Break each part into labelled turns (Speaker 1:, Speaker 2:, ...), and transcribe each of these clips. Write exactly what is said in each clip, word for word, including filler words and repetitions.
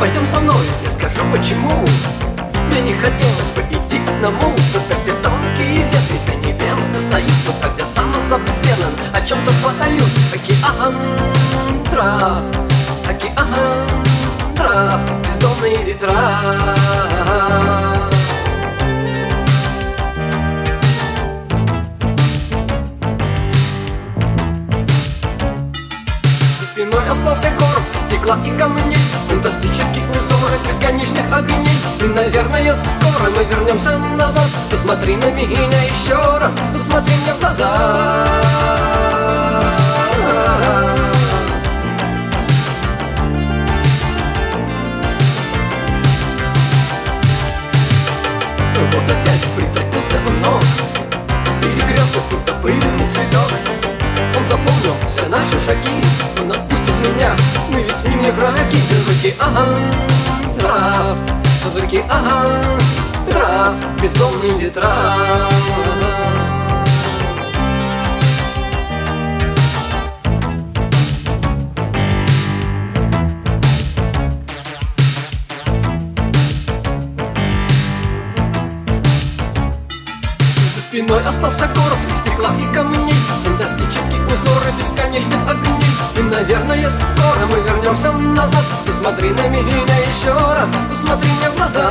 Speaker 1: Пойдем со мной, я скажу почему. Мне не хотелось бы идти одному. Туда, где тонкие ветви до небес достают, туда, где самозабвенен о чем-то поют. Океан трав, океан трав, бездомные ветра. Спиной остался город стекла и камней, фантастические узоры бесконечных огней. И, наверное, скоро мы вернемся назад. Посмотри на меня еще раз, посмотри мне в глаза. Вот опять притаился он ног, перекресток, будто пыльный цветок. Он запомнил все наши шаги, он отпустит меня, мы ведь с ним не враги. В океан трав, в океан трав, бездомные ветра. За спиной остался город из стекла и камней, фантастические узоры бесконечных огней. И, наверное, скоро мы вернемся назад. Посмотри на меня еще раз, посмотри мне в глаза.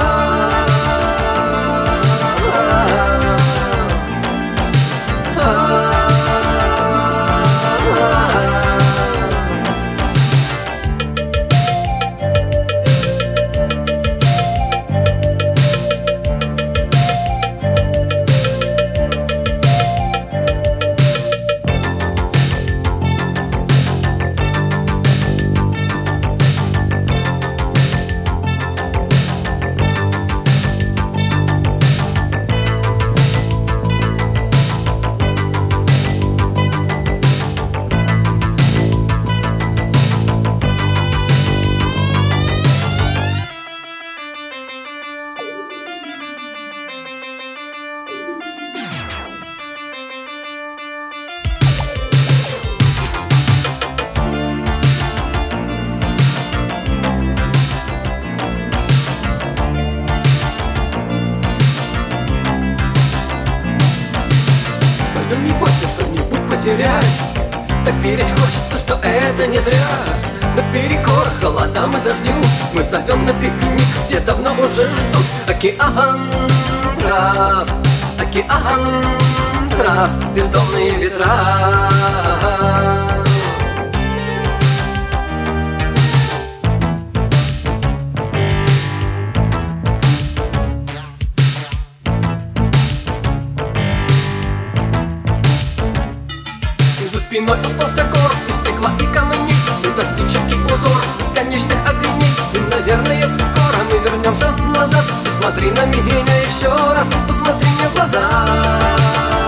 Speaker 1: Не бойся что-нибудь потерять, так верить хочется, что это не зря. Наперекор холодам и дождю мы зовем на пикник, где давно уже ждут. Океан трав, океан трав, бездомные ветра. Спиной остался город из стекла и камней, фантастический узор бесконечных огней. И, наверное, скоро мы вернемся назад. Посмотри на меня еще раз, посмотри мне в глаза.